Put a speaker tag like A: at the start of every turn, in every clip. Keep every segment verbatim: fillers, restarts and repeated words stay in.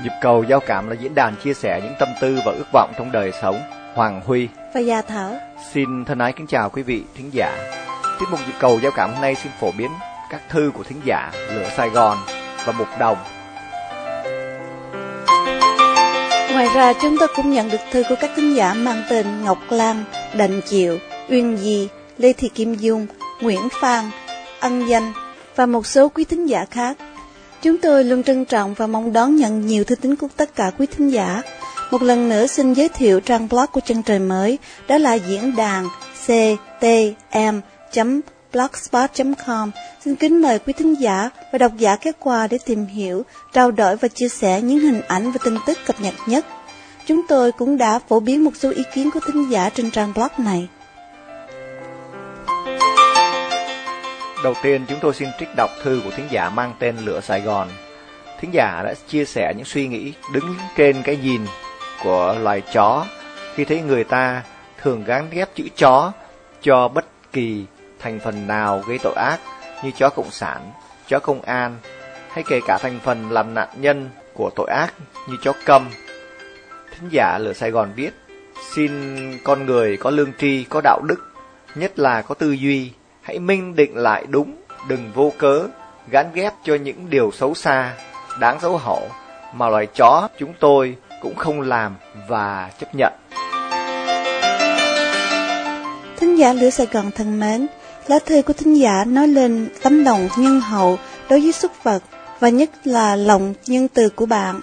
A: Nhịp cầu giao cảm là diễn đàn chia sẻ những tâm tư và ước vọng trong đời sống. Hoàng Huy
B: và Gia Thảo
A: xin thân ái kính chào quý vị thính giả. Tiết mục Nhịp cầu giao cảm hôm nay xin phổ biến các thư của thính giả Lửa Sài Gòn và Mục Đồng.
B: Ngoài ra chúng tôi cũng nhận được thư của các thính giả mang tên Ngọc Lan, Đành Chiệu, Uyên Di, Lê Thị Kim Dung, Nguyễn Phan, Ân Danh và một số quý thính giả khác. Chúng tôi luôn trân trọng và mong đón nhận nhiều thư tín của tất cả quý thính giả. Một lần nữa xin giới thiệu trang blog của Chân Trời Mới, đó là diễn đàn c t m chấm blogspot chấm com. Xin kính mời quý thính giả và độc giả ghé qua để tìm hiểu, trao đổi và chia sẻ những hình ảnh và tin tức cập nhật nhất. Chúng tôi cũng đã phổ biến một số ý kiến của thính giả trên trang blog này.
A: Đầu tiên chúng tôi xin trích đọc thư của thính giả mang tên Lửa Sài Gòn. Thính giả đã chia sẻ những suy nghĩ đứng trên cái nhìn của loài chó khi thấy người ta thường gán ghép chữ chó cho bất kỳ thành phần nào gây tội ác như chó cộng sản, chó công an hay kể cả thành phần làm nạn nhân của tội ác như chó câm. Thính giả Lửa Sài Gòn viết: xin con người có lương tri, có đạo đức, nhất là có tư duy, hãy minh định lại đúng, đừng vô cớ gán ghép cho những điều xấu xa, đáng xấu hổ mà loài chó chúng tôi cũng không làm và chấp nhận.
B: Thính giả Lửa Sài Gòn thân mến, lá thư của thính giả nói lên tấm lòng nhân hậu đối với súc vật và nhất là lòng nhân từ của bạn.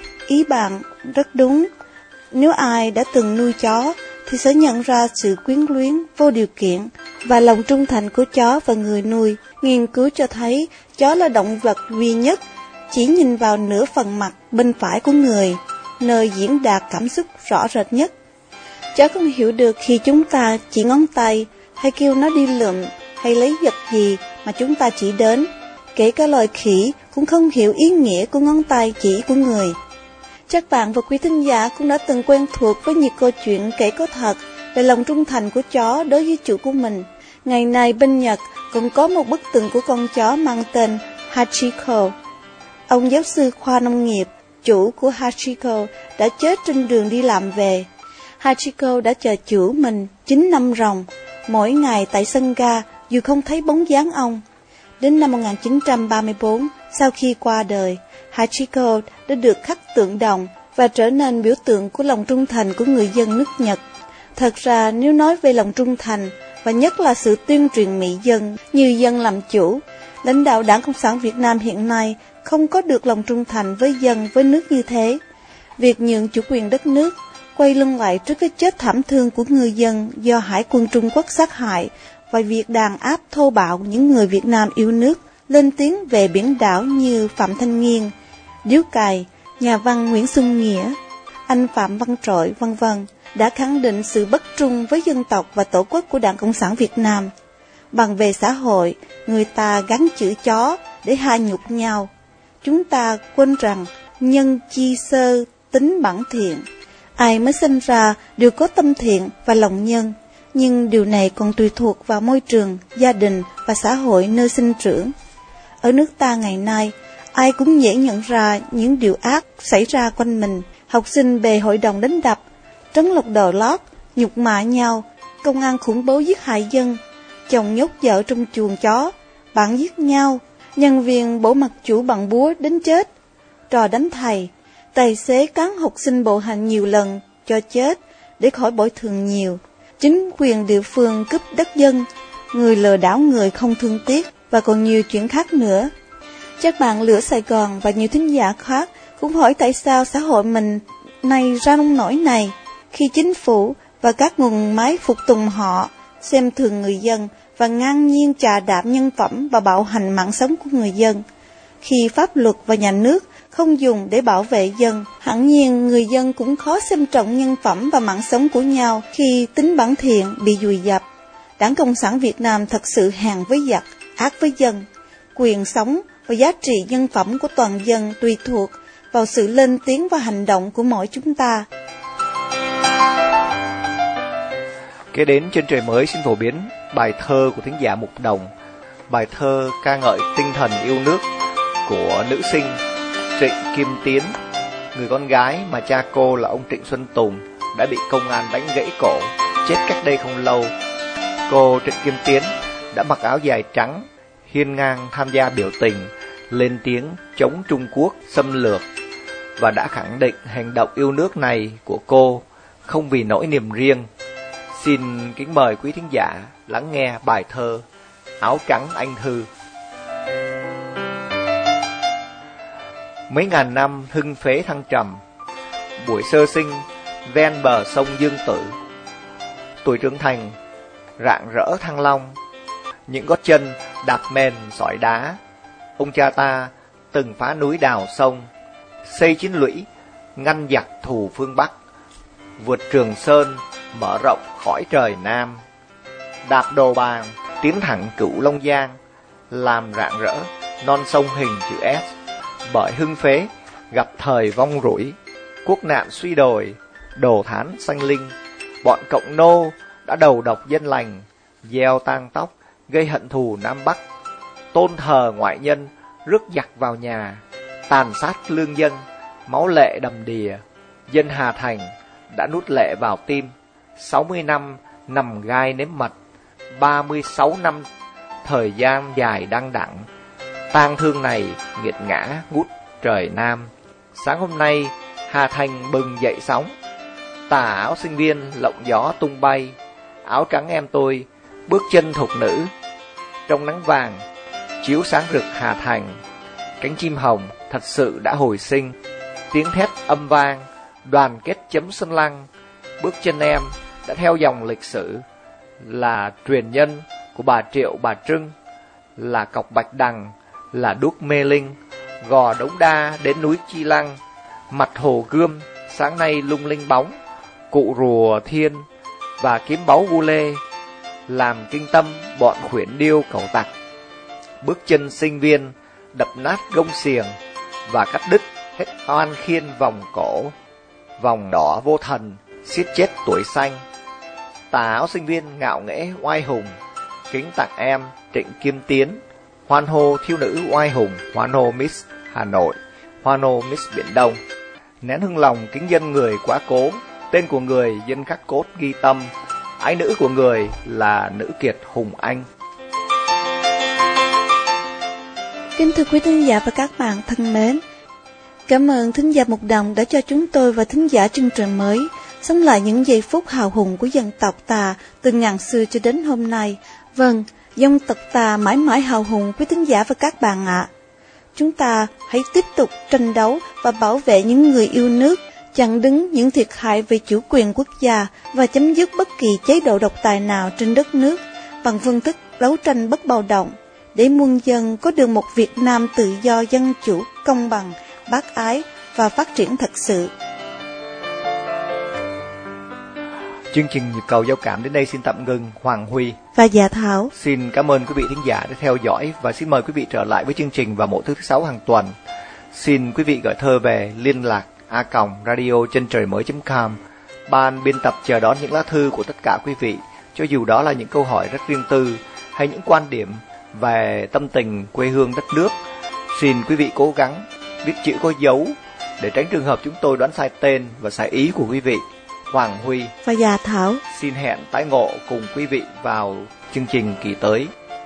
B: Ý bạn rất đúng. Nếu ai đã từng nuôi chó thì sẽ nhận ra sự quyến luyến vô điều kiện và lòng trung thành của chó và người nuôi. Nghiên cứu cho thấy chó là động vật duy nhất chỉ nhìn vào nửa phần mặt bên phải của người, nơi diễn đạt cảm xúc rõ rệt nhất. Chó không hiểu được khi chúng ta chỉ ngón tay hay kêu nó đi lượm hay lấy vật gì mà chúng ta chỉ đến. Kể cả loài khỉ cũng không hiểu ý nghĩa của ngón tay chỉ của người. Chắc bạn và quý thính giả cũng đã từng quen thuộc với nhiều câu chuyện kể có thật về lòng trung thành của chó đối với chủ của mình. Ngày nay bên Nhật còn có một bức tượng của con chó mang tên Hachiko. Ông giáo sư khoa nông nghiệp, chủ của Hachiko, đã chết trên đường đi làm về. Hachiko đã chờ chủ mình chín năm ròng, mỗi ngày tại sân ga dù không thấy bóng dáng ông. Đến năm một nghìn chín trăm ba mươi tư, sau khi qua đời, Hachiko đã được khắc tượng đồng và trở nên biểu tượng của lòng trung thành của người dân nước Nhật. Thật ra nếu nói về lòng trung thành và nhất là sự tuyên truyền mỹ dân như dân làm chủ, lãnh đạo Đảng Cộng sản Việt Nam hiện nay không có được lòng trung thành với dân với nước như thế. Việc nhượng chủ quyền đất nước, quay lưng lại trước cái chết thảm thương của người dân do Hải quân Trung Quốc sát hại và việc đàn áp thô bạo những người Việt Nam yêu nước lên tiếng về biển đảo như Phạm Thanh Nghiên, Điếu Cày, nhà văn Nguyễn Xuân Nghĩa, anh Phạm Văn Trội, vân vân đã khẳng định sự bất trung với dân tộc và tổ quốc của Đảng Cộng sản Việt Nam. Bằng về xã hội, người ta gắn chữ chó để hạ nhục nhau. Chúng ta quên rằng nhân chi sơ tính bản thiện. Ai mới sinh ra đều có tâm thiện và lòng nhân, nhưng điều này còn tùy thuộc vào môi trường, gia đình và xã hội nơi sinh trưởng. Ở nước ta ngày nay, ai cũng dễ nhận ra những điều ác xảy ra quanh mình. Học sinh bề hội đồng đánh đập, trấn lột đồ lót, nhục mạ nhau, công an khủng bố giết hại dân, chồng nhốt vợ trong chuồng chó, bạn giết nhau, nhân viên bổ mặt chủ bằng búa đến chết, trò đánh thầy, tài xế cán học sinh bộ hành nhiều lần cho chết để khỏi bồi thường nhiều, chính quyền địa phương cướp đất dân, người lừa đảo người không thương tiếc và còn nhiều chuyện khác nữa. Chắc bạn Lửa Sài Gòn và nhiều thính giả khác cũng hỏi tại sao xã hội mình nay ra nông nỗi này khi chính phủ và các nguồn máy phục tùng họ xem thường người dân và ngang nhiên chà đạp nhân phẩm và bạo hành mạng sống của người dân. Khi pháp luật và nhà nước không dùng để bảo vệ dân, hẳn nhiên người dân cũng khó xem trọng nhân phẩm và mạng sống của nhau khi tính bản thiện bị vùi dập. Đảng Cộng sản Việt Nam thật sự hèn với giặc, ác với dân. Quyền sống và giá trị nhân phẩm của toàn dân tùy thuộc vào sự lên tiếng và hành động của mỗi chúng ta.
A: Kế đến Chân Trời Mới xin phổ biến bài thơ của thính giả Mục Đồng. Bài thơ ca ngợi tinh thần yêu nước của nữ sinh Trịnh Kim Tiến người con gái mà cha cô là ông Trịnh Xuân Tùng đã bị công an đánh gãy cổ, chết cách đây không lâu. Cô Trịnh Kim Tiến đã mặc áo dài trắng, hiên ngang tham gia biểu tình, lên tiếng chống Trung Quốc xâm lược và đã khẳng định hành động yêu nước này của cô không vì nỗi niềm riêng. Xin kính mời quý thính giả lắng nghe bài thơ Áo Trắng Anh Thư. Mấy ngàn năm hưng phế thăng trầm, buổi sơ sinh ven bờ sông Dương Tử. Tuổi trưởng thành rạng rỡ Thăng Long, những gót chân đạp mền sỏi đá. Ông cha ta từng phá núi đào sông, xây chiến lũy ngăn giặc thù phương Bắc, vượt Trường Sơn mở rộng khỏi trời Nam, đạp đồ bàng tiến thẳng Cửu Long Giang, làm rạng rỡ non sông hình chữ S. Bởi hưng phế gặp thời vong rủi, quốc nạn suy đồi, đồ thán sanh linh, bọn cộng nô đã đầu độc dân lành, gieo tang tóc gây hận thù Nam Bắc, tôn thờ ngoại nhân rước giặc vào nhà, tàn sát lương dân, máu lệ đầm đìa. Dân Hà Thành đã nuốt lệ vào tim, sáu mươi năm nằm gai nếm mật, ba mươi sáu năm thời gian dài đăng đẳng. Tang thương này nghiệt ngã ngút trời Nam. Sáng hôm nay Hà Thành bừng dậy sóng, tà áo sinh viên lộng gió tung bay. Áo trắng em tôi bước chân thục nữ, trong nắng vàng chiếu sáng rực Hà Thành. Cánh chim hồng thật sự đã hồi sinh, tiếng thét âm vang, đoàn kết chấm sân lăng. Bước chân em đã theo dòng lịch sử, là truyền nhân của bà Triệu bà Trưng, là cọc Bạch Đằng, là đuốc Mê Linh, gò Đống Đa đến núi Chi Lăng, mặt hồ Gươm sáng nay lung linh bóng, cụ rùa thiên và kiếm báu Gu Lê làm kinh tâm bọn khuyển điêu cẩu tặc. Bước chân sinh viên đập nát gông xiềng và cắt đứt hết oan khiên vòng cổ, vòng đỏ vô thần siết chết tuổi xanh. Tà áo sinh viên ngạo nghễ oai hùng, kính tặng em Trịnh Kim Tiến, hoan hô thiếu nữ oai hùng, hoan hô Miss Hà Nội, hoan hô Miss Biển Đông. Nén hương lòng kính dân người quá cố, tên của người dân khắc cốt ghi tâm, ái nữ của người là nữ kiệt Hùng Anh.
B: Kính thưa quý thính giả và các bạn thân mến, cảm ơn thính giả Mục Đồng đã cho chúng tôi và thính giả chương trình mới sống lại những giây phút hào hùng của dân tộc ta từ ngàn xưa cho đến hôm nay. Vâng, dân tộc ta mãi mãi hào hùng quý thính giả và các bạn ạ. À. Chúng ta hãy tiếp tục tranh đấu và bảo vệ những người yêu nước, chặn đứng những thiệt hại về chủ quyền quốc gia và chấm dứt bất kỳ chế độ độc tài nào trên đất nước bằng phương thức đấu tranh bất bạo động, để muôn dân có được một Việt Nam tự do, dân chủ, công bằng, bác ái và phát triển thật sự.
A: Chương trình Nhịp Cầu Giao Cảm đến đây xin tạm ngừng. Hoàng Huy
B: và Dạ Thảo
A: xin cảm ơn quý vị thính giả đã theo dõi và xin mời quý vị trở lại với chương trình vào mỗi thứ thứ sáu hàng tuần. Xin quý vị gửi thơ về liên lạc a còng radio chân trời mới chấm com. Ban biên tập chờ đón những lá thư của tất cả quý vị, cho dù đó là những câu hỏi rất riêng tư hay những quan điểm về tâm tình quê hương đất nước. Xin quý vị cố gắng viết chữ có dấu để tránh trường hợp chúng tôi đoán sai tên và sai ý của quý vị. Hoàng Huy
B: và Dạ Thảo
A: xin hẹn tái ngộ cùng quý vị vào chương trình kỳ tới.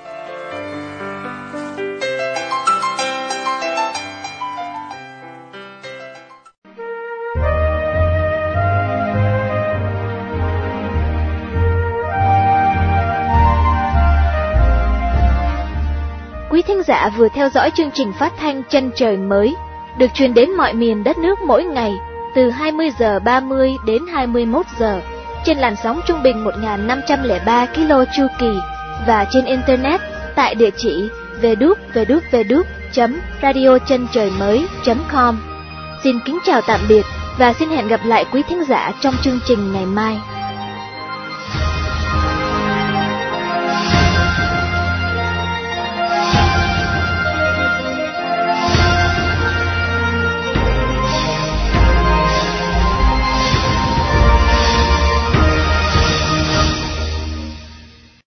C: Quý thính giả vừa theo dõi chương trình phát thanh Chân Trời Mới, được truyền đến mọi miền đất nước mỗi ngày từ hai mươi giờ ba mươi đến hai mươi mốt giờ trên làn sóng trung bình một nghìn năm trăm lẻ ba ki lô chu kỳ và trên internet tại địa chỉ w w w chấm radio chân trời mới chấm com. Xin kính chào tạm biệt và xin hẹn gặp lại quý thính giả trong chương trình ngày mai.